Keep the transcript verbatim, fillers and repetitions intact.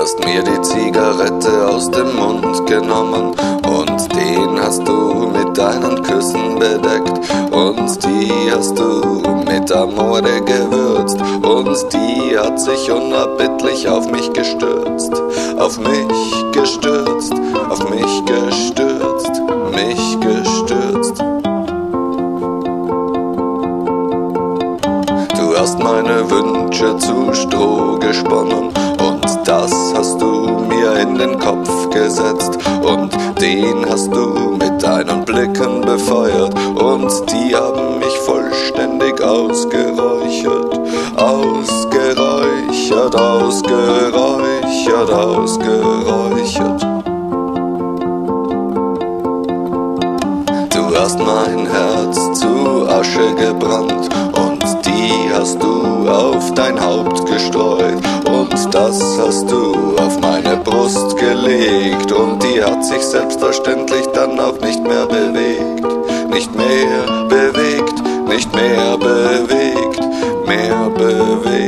hast mir die Zigarette aus dem Mund genommen und den hast du mit deinen Küssen bedeckt und die hast du mit Amore gewürzt und die hat sich unerbittlich auf mich gestürzt, auf mich gestürzt, auf mich gestürzt, mich gestürzt. Du hast meine Wünsche zu Stroh gesponnen und das hast du mir in den Kopf gesetzt und den hast du mit deinen Blicken befeuert und die haben mich vollständig ausgeräuchert, ausgeräuchert, ausgeräuchert, ausgeräuchert. Du hast mein Herz zu Asche gebrannt und die hast du auf dein Haupt gestreut und das hast du auf meine Brust gelegt und die hat sich selbstverständlich dann auch nicht mehr bewegt, nicht mehr bewegt, nicht mehr bewegt, mehr bewegt.